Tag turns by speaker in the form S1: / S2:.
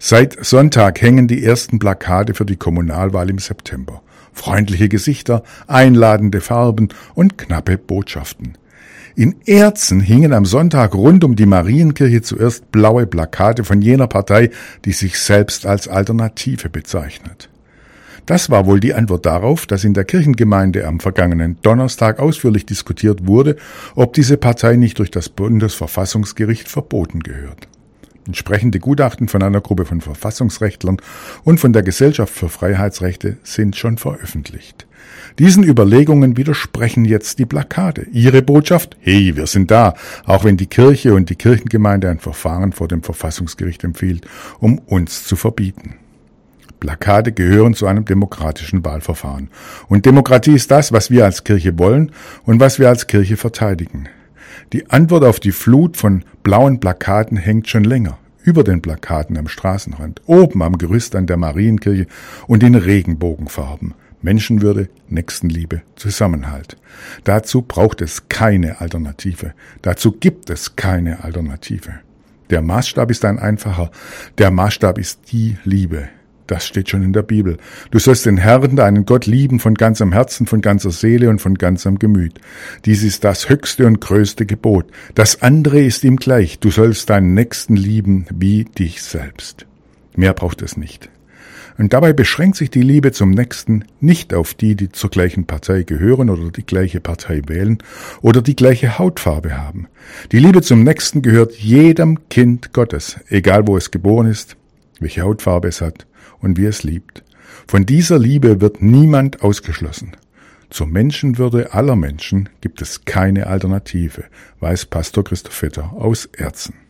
S1: Seit Sonntag hängen die ersten Plakate für die Kommunalwahl im September. Freundliche Gesichter, einladende Farben und knappe Botschaften. In Erzen hingen am Sonntag rund um die Marienkirche zuerst blaue Plakate von jener Partei, die sich selbst als Alternative bezeichnet. Das war wohl die Antwort darauf, dass in der Kirchengemeinde am vergangenen Donnerstag ausführlich diskutiert wurde, ob diese Partei nicht durch das Bundesverfassungsgericht verboten gehört. Entsprechende Gutachten von einer Gruppe von Verfassungsrechtlern und von der Gesellschaft für Freiheitsrechte sind schon veröffentlicht. Diesen Überlegungen widersprechen jetzt die Plakate. Ihre Botschaft: Hey, wir sind da, auch wenn die Kirche und die Kirchengemeinde ein Verfahren vor dem Verfassungsgericht empfiehlt, um uns zu verbieten. Plakate gehören zu einem demokratischen Wahlverfahren. Und Demokratie ist das, was wir als Kirche wollen und was wir als Kirche verteidigen. Die Antwort auf die Flut von blauen Plakaten hängt schon länger. Über den Plakaten am Straßenrand, oben am Gerüst an der Marienkirche und in Regenbogenfarben. Menschenwürde, Nächstenliebe, Zusammenhalt. Dazu braucht es keine Alternative. Dazu gibt es keine Alternative. Der Maßstab ist ein einfacher. Der Maßstab ist die Liebe. Das steht schon in der Bibel. Du sollst den Herrn, deinen Gott, lieben von ganzem Herzen, von ganzer Seele und von ganzem Gemüt. Dies ist das höchste und größte Gebot. Das andere ist ihm gleich. Du sollst deinen Nächsten lieben wie dich selbst. Mehr braucht es nicht. Und dabei beschränkt sich die Liebe zum Nächsten nicht auf die, die zur gleichen Partei gehören oder die gleiche Partei wählen oder die gleiche Hautfarbe haben. Die Liebe zum Nächsten gehört jedem Kind Gottes, egal wo es geboren ist, welche Hautfarbe es hat und wie es liebt. Von dieser Liebe wird niemand ausgeschlossen. Zur Menschenwürde aller Menschen gibt es keine Alternative, weiß Pastor Christoph Vetter aus Erzen.